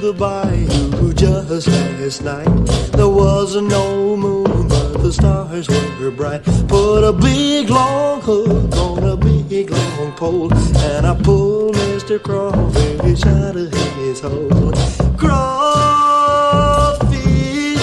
the bayou just last night. There was no moon, but the stars were bright. Put a big long hook on a big long pole, and I pulled Mr. Crawfish out of his hole. Crawfish,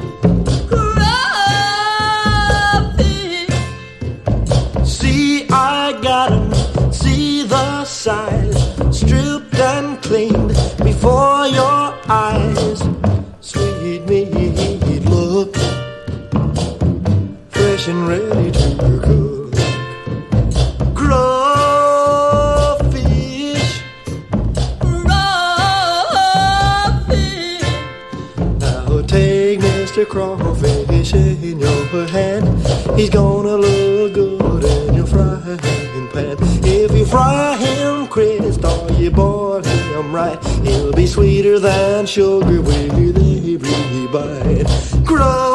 crawfish. See, I got him, see the size, stripped and cleaned before your eyes. Sweet meat look, fresh and ready to cook. Crawfish, crawfish. Now take Mr. Crawfish in your hand. He's gonna look good in your frying pan. If you fry him crisp or you boil him right, he'll be sweeter than sugar with every bite.